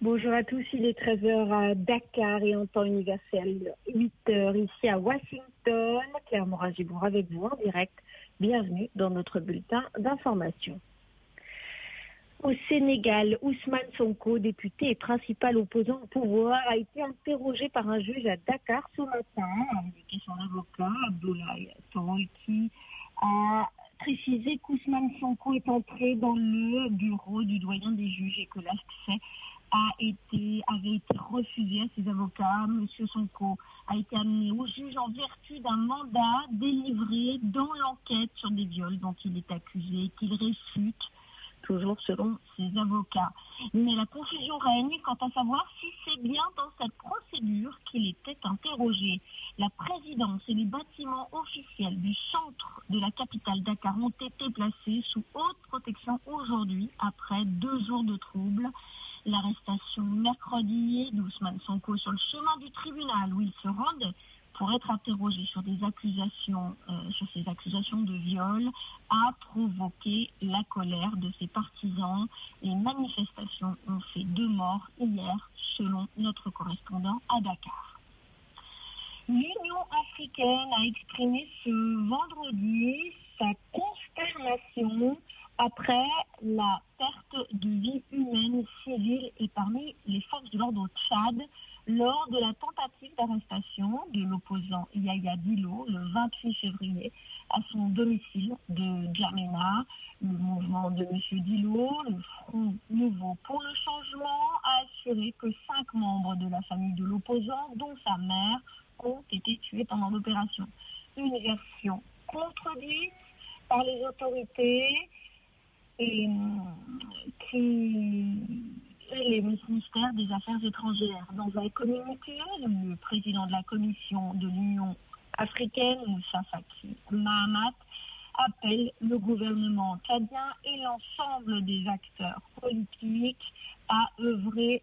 Bonjour à tous, il est 13h à Dakar et en temps universel 8h ici à Washington. Claire Morin-Gibour avec vous en direct. Bienvenue dans notre bulletin d'information. Au Sénégal, Ousmane Sonko, député et principal opposant au pouvoir, a été interrogé par un juge à Dakar ce matin, avec son avocat, Abdoulaye Touré, qui a précisé qu'Ousmane Sonko est entré dans le bureau du doyen des juges et que l'accès avait été refusé à ses avocats. Monsieur Sonko a été amené au juge en vertu d'un mandat délivré dans l'enquête sur des viols dont il est accusé, qu'il réfute, toujours selon ses avocats. Mais la confusion règne quant à savoir si c'est bien dans cette procédure qu'il était interrogé. La présidence et les bâtiments officiels du centre de la capitale Dakar ont été placés sous haute protection aujourd'hui, après 2 jours de troubles. L'arrestation mercredi d'Ousmane Sonko sur le chemin du tribunal où il se rend pour être interrogé sur ces accusations de viol a provoqué la colère de ses partisans. Les manifestations ont fait 2 morts hier, selon notre correspondant à Dakar. L'Union africaine a exprimé ce vendredi sa consternation après la perte de vie humaine civile et parmi les forces de l'ordre au Tchad lors de la tentative d'arrestation de l'opposant Yaya Dillo le 28 février à son domicile de Djamena. Le mouvement de M. Dillo, le Front Nouveau pour le Changement, a assuré que 5 membres de la famille de l'opposant, dont sa mère, ont été tués pendant l'opération. Une version contredite par les autorités et les ministères des Affaires étrangères. Dans un communiqué, le président de la Commission de l'Union africaine, Moussa Faki Mahamat, appelle le gouvernement tchadien et l'ensemble des acteurs politiques à œuvrer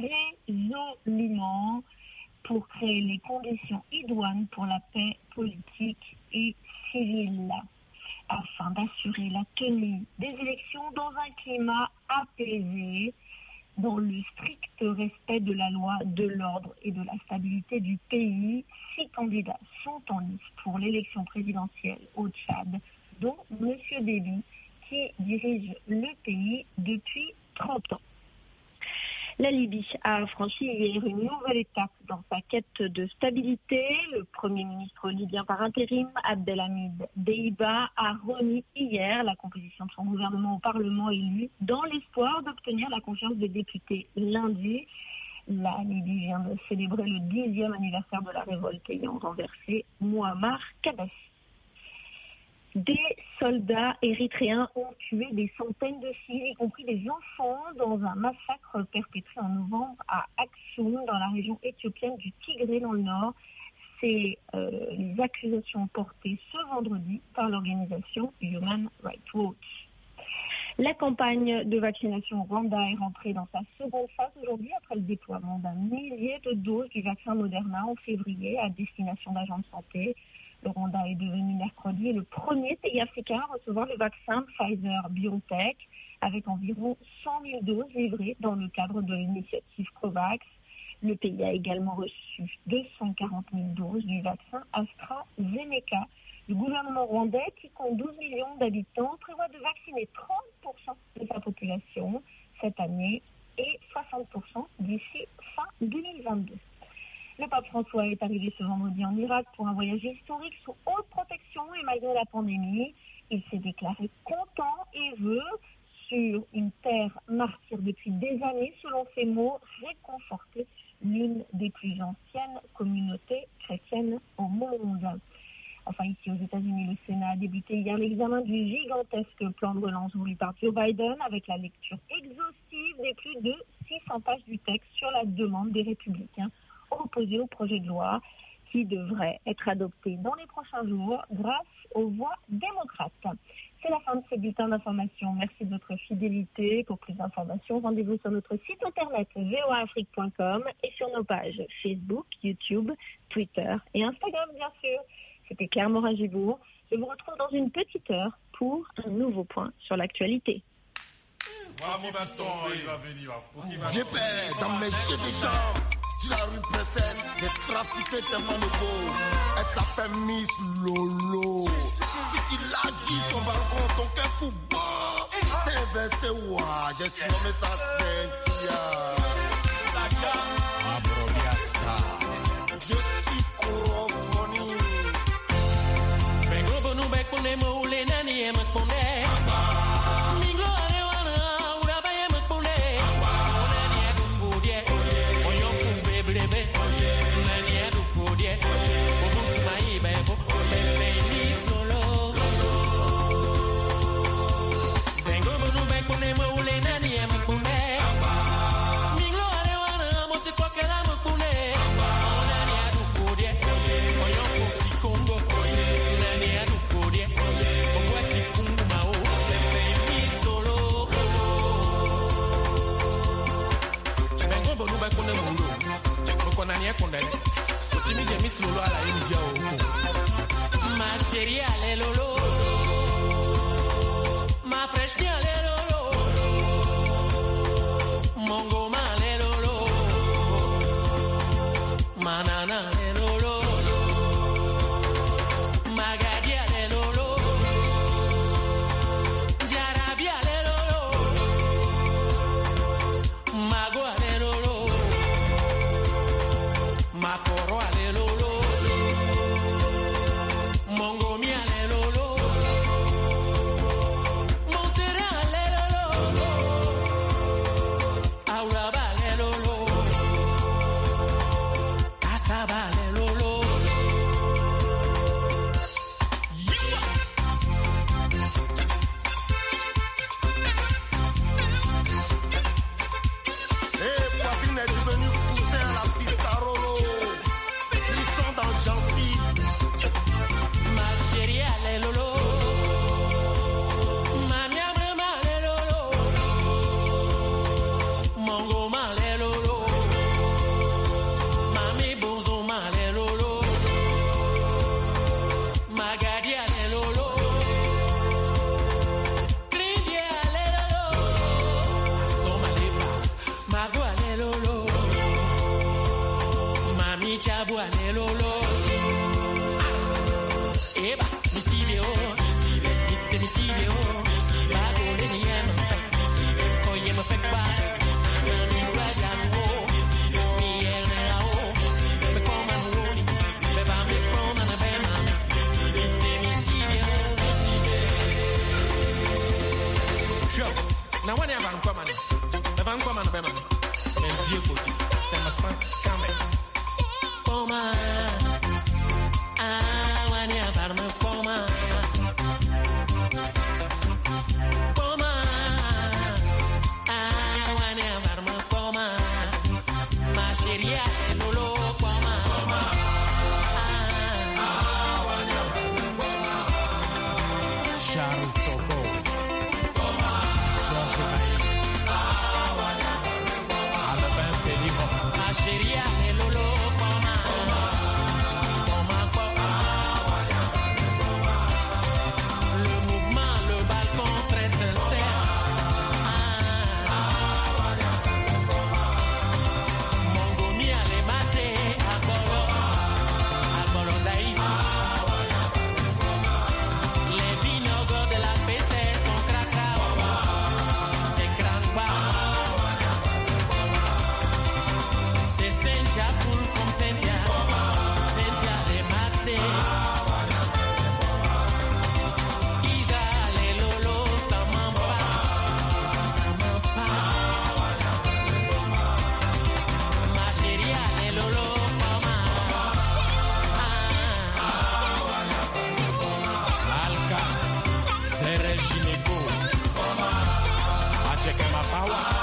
résolument pour créer les conditions idoines pour la paix politique et civile, afin d'assurer la tenue des élections dans un climat apaisé, dans le strict respect de la loi, de l'ordre et de la stabilité du pays. 6 candidats sont en lice pour l'élection présidentielle au Tchad, dont M. Déby, qui dirige le pays depuis 30 ans. La Libye a franchi hier une nouvelle étape dans sa quête de stabilité. Le Premier ministre libyen par intérim, Abdelhamid Deiba, a remis hier la composition de son gouvernement au Parlement élu dans l'espoir d'obtenir la confiance des députés lundi. La Libye vient de célébrer le 10e anniversaire de la révolte ayant renversé Muammar Kadhafi. Des soldats érythréens ont tué des centaines de civils, y compris des enfants, dans un massacre perpétré en novembre à Aksum, dans la région éthiopienne du Tigré, dans le nord. C'est les accusations portées ce vendredi par l'organisation Human Rights Watch. La campagne de vaccination au Rwanda est rentrée dans sa seconde phase aujourd'hui après le déploiement d'un millier de doses du vaccin Moderna en février à destination d'agents de santé. Le Rwanda est devenu mercredi le premier pays africain à recevoir le vaccin Pfizer-BioNTech, avec environ 100 000 doses livrées dans le cadre de l'initiative COVAX. Le pays a également reçu 240 000 doses du vaccin AstraZeneca. Le gouvernement rwandais, qui compte 12 millions d'habitants, prévoit de vacciner 30% de sa population cette année et 60% d'ici fin 2022. Le pape François est arrivé ce vendredi en Irak pour un voyage historique sous haute protection et malgré la pandémie. Il s'est déclaré content et veut, sur une terre martyre depuis des années, selon ses mots, réconforter l'une des plus anciennes communautés chrétiennes au monde. Enfin, ici aux États-Unis, le Sénat a débuté hier l'examen du gigantesque plan de relance voulu par Joe Biden avec la lecture exhaustive des plus de 600 pages du texte sur la demande des républicains opposés au projet de loi qui devrait être adopté dans les prochains jours grâce aux voix démocrates. C'est la fin de ce bulletin d'information. Merci de votre fidélité. Pour plus d'informations, rendez-vous sur notre site internet voaafrique.com et sur nos pages Facebook, YouTube, Twitter et Instagram, bien sûr. C'était Claire Morin-Gibour. Je vous retrouve dans une petite heure pour un nouveau point sur l'actualité. J'ai peur dans mes jeux de jambes. Sur la rue préfète, j'ai trafiqué tellement de beau. Elle s'appelle Miss Lolo. Si tu l'as dit, son balcon, ton cœur fou bon. C'est versé, ouah, j'ai surnommé ça Cynthia. Abrobiasta. Je suis Corofoni. Bengo bonu bek pone mo ule nani emak pone. Minglo arewana uraba emak pone. Nani adu fudie. Oyo fu bebrebe. Nani adu fudie. Obutu mai bebo. Bebe ni solo. Bengo bonu bek pone mo ule nani emak pone. Minglo arewana mote kwa kela emak pone. Nani adu fudie. Oyo fu sikongo. Nani adu fudie. Ogwati kunguma o. Bebe ni solo. Bengo bonu bek pone mo ule. Nani ekondele. Otimi je Miss Lolo ala yini je o. Ma chérie ale lolo. Ma fresh ni ale lolo. Mongo ma ale lolo. Ma nana ale lolo. Magadi ale lolo. Jarabi ale lolo. Mago ale lolo. Makoro ale lolo. Mongomi ale lolo. Montere ale lolo. Auraba ale lolo. Asaba ale lolo. Poitrine est devenue coussin à la Piscarolo. Frisson dans gencive. Ma chérie ale lolo. Mami abrema ale lolo. Mongoma ale lolo. Mami bonzoma ale lolo. Magadi ale lolo. Kribie ale lolo. Soma leba. Mago ale lolo. Mami chabu ale lolo. Eba, misibio, misibio, bago le niem, oye me fek ba, mi rajan wo, mi ene ao, me koma woni, me ba me koma na be mama, misibio. Sure, na wani avan koma na, avan koma na be mama, menzio koti, c'est ma sang quand même. Koma. Wani avarme poma. Poma. Wani avarme poma. Ma chérie ale lolo poma. Wani avarme poma. Charles Toko. Poma. Georges Bailly. Wani avarme poma. Albin Félix. Ma chérie ale lolo poma. Poma poma. Le mouvement, le balcon très sincère. Mongomi ale mate Abolo Zaïd. Les vinaigres de la PC sont cracra. C'est crangba. Des Cynthia full comme Cynthia. Cynthia les mate. Isa ale lolo samamba. Ma chérie ale lolo mama. Alka. Serel Gineco. Acheke Mapawa.